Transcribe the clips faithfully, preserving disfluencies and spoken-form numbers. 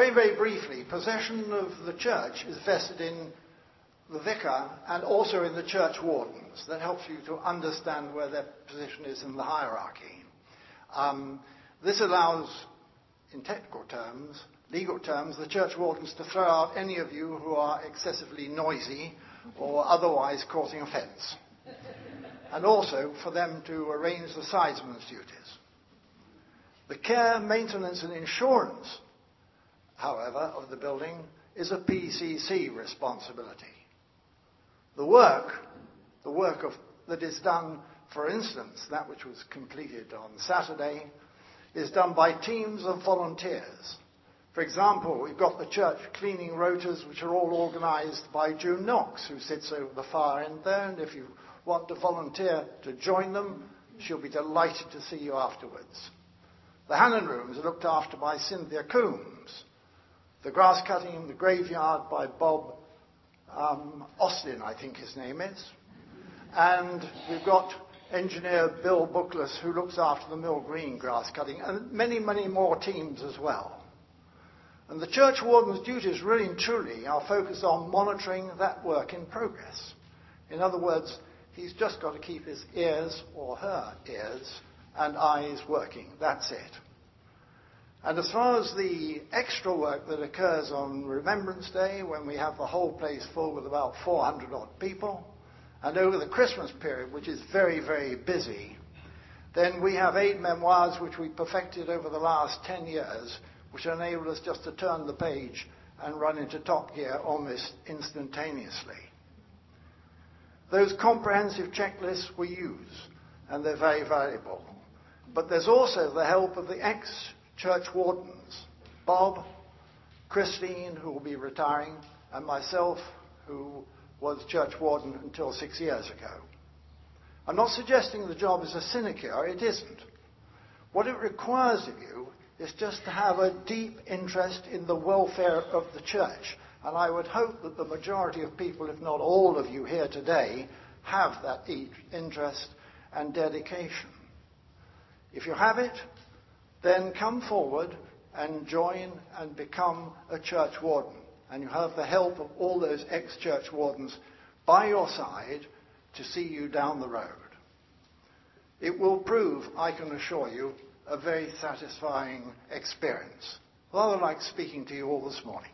Very, very briefly, possession of the church is vested in the vicar and also in the church wardens. That helps you to understand where their position is in the hierarchy. Um, this allows, in technical terms, legal terms, the church wardens to throw out any of you who are excessively noisy or otherwise causing offence. And also for them to arrange the sidesman's duties. The care, maintenance and insurance, however, of the building is a P C C responsibility. The work, the work of, that is done, for instance, that which was completed on Saturday, is done by teams of volunteers. For example, we've got the church cleaning rotas, which are all organised by June Knox, who sits over the far end there, and if you want to volunteer to join them, she'll be delighted to see you afterwards. The Hannon rooms are looked after by Cynthia Coombs. The grass cutting in the graveyard by Bob um, Austin, I think his name is. And we've got engineer Bill Bookless, who looks after the Mill Green grass cutting, and many, many more teams as well. And the church warden's duties really and truly are focused on monitoring that work in progress. In other words, he's just got to keep his ears, or her ears, and eyes working. That's it. And as far as the extra work that occurs on Remembrance Day, when we have the whole place full with about four hundred odd people, and over the Christmas period, which is very, very busy, then we have eight memoirs which we perfected over the last ten years, which enabled us just to turn the page and run into top gear almost instantaneously. Those comprehensive checklists we use, and they're very valuable. But there's also the help of the ex-church wardens, Bob, Christine, who will be retiring, and myself, who was church warden until six years ago. I'm not suggesting the job is a sinecure, it isn't. What it requires of you is just to have a deep interest in the welfare of the church. And I would hope that the majority of people, if not all of you here today, have that interest and dedication. If you have it, then come forward and join and become a church warden. And you have the help of all those ex-church wardens by your side to see you down the road. It will prove, I can assure you, a very satisfying experience. Rather like speaking to you all this morning.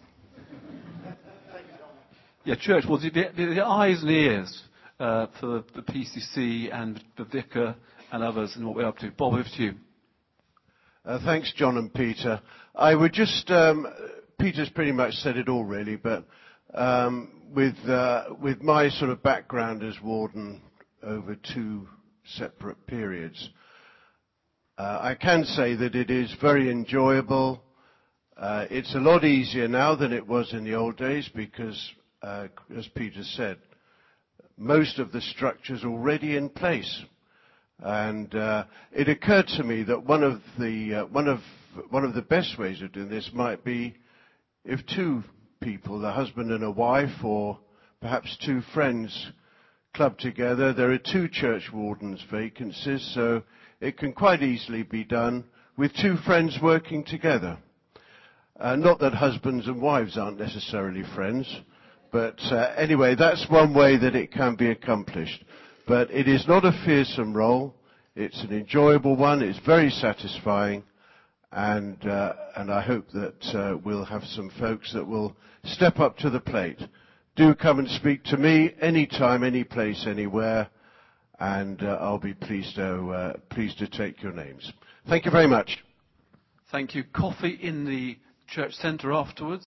Yeah, church was the, the, the eyes and ears uh, for the P C C and the vicar and others and what we're up to. Bob, over to you. Uh, thanks, John and Peter. I would just, um, Peter's pretty much said it all really, but um, with, uh, with my sort of background as warden over two separate periods, uh, I can say that it is very enjoyable. Uh, it's a lot easier now than it was in the old days because, uh, as Peter said, most of the structure's already in place. And uh, it occurred to me that one of the uh, one of one of the best ways of doing this might be if two people, a husband and a wife, or perhaps two friends, club together. There are two church wardens vacancies, so it can quite easily be done with two friends working together. Uh, not that husbands and wives aren't necessarily friends, but uh, anyway, that's one way that it can be accomplished. But it is not a fearsome role. It's an enjoyable one. It's very satisfying. And, uh, and I hope that uh, we'll have some folks that will step up to the plate. Do come and speak to me anytime, any place, anywhere. And uh, I'll be pleased to, uh, pleased to take your names. Thank you very much. Thank you. Coffee in the church centre afterwards.